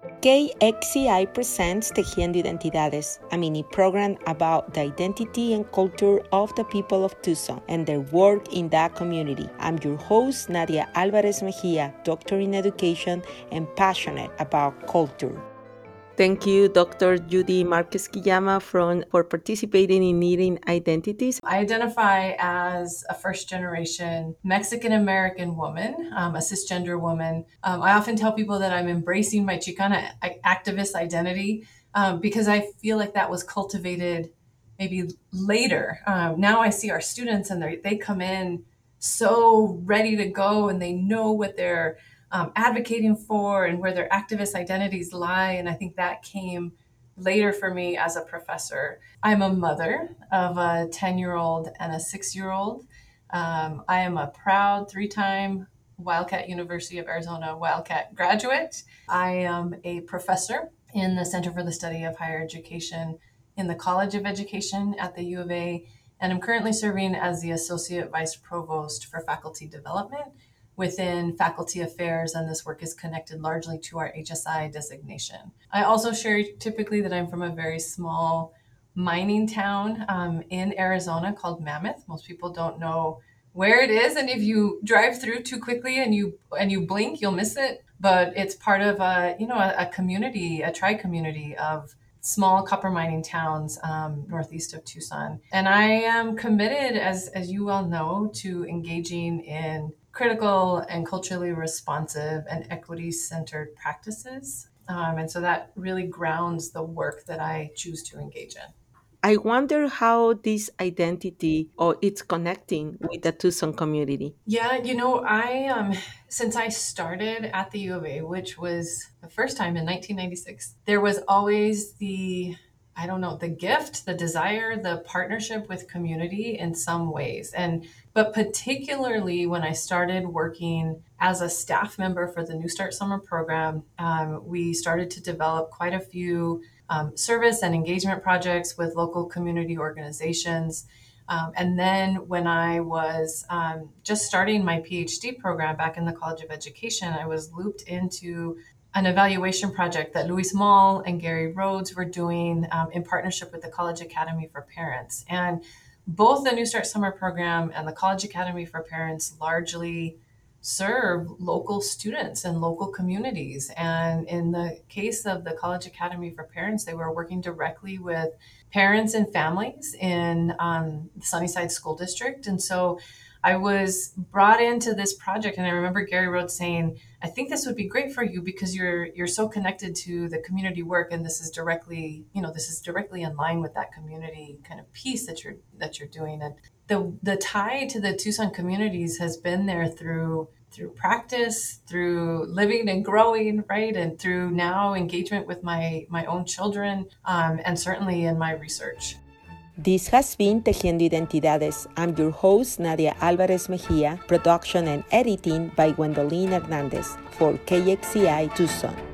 KXCI presents Tejiendo Identidades, a mini program about the identity and culture of the people of Tucson and their work in that community. I'm your host, Nadia Alvarez Mejia, doctor in education and passionate about culture. Thank you, Dr. Judy Marquez Quillama, for participating in Needing Identities. I identify as a first-generation Mexican-American woman, a cisgender woman. I often tell people that I'm embracing my Chicana activist identity because I feel like that was cultivated maybe later. Now I see our students and they come in so ready to go and they know what they're advocating for and where their activist identities lie. And I think that came later for me as a professor. I'm a mother of a 10-year-old and a 6-year-old. I am a proud 3-time Wildcat University of Arizona Wildcat graduate. I am a professor in the Center for the Study of Higher Education in the College of Education at the U of A, and I'm currently serving as the Associate Vice Provost for Faculty Development within Faculty Affairs, and this work is connected largely to our HSI designation. I also share typically that I'm from a very small mining town in Arizona called Mammoth. Most people don't know where it is, and if you drive through too quickly and you blink, you'll miss it. But it's part of a community, a tri-community of small copper mining towns northeast of Tucson. And I am committed, as you well know, to engaging in critical and culturally responsive and equity-centered practices. And so that really grounds the work that I choose to engage in. I wonder how this identity or it's connecting with the Tucson community. Yeah, since I started at the U of A, which was the first time in 1996, there was always the gift, the desire, the partnership with community in some ways. But particularly when I started working as a staff member for the New Start Summer Program, we started to develop quite a few service and engagement projects with local community organizations. And then when I was just starting my PhD program back in the College of Education, I was looped into an evaluation project that Louise Moll and Gary Rhodes were doing in partnership with the College Academy for Parents. And both the New Start Summer Program and the College Academy for Parents largely serve local students and local communities. And in the case of the College Academy for Parents, they were working directly with parents and families in the Sunnyside School District. And so I was brought into this project, and I remember Gary Rhodes saying, I think this would be great for you because you're so connected to the community work, and this is directly in line with that community kind of piece that you're doing. And the tie to the Tucson communities has been there through practice, through living and growing, right? And through now engagement with my own children, and certainly in my research. This has been Tejiendo Identidades. I'm your host, Nadia Alvarez Mejia, production and editing by Gwendolyn Hernandez for KXCI Tucson.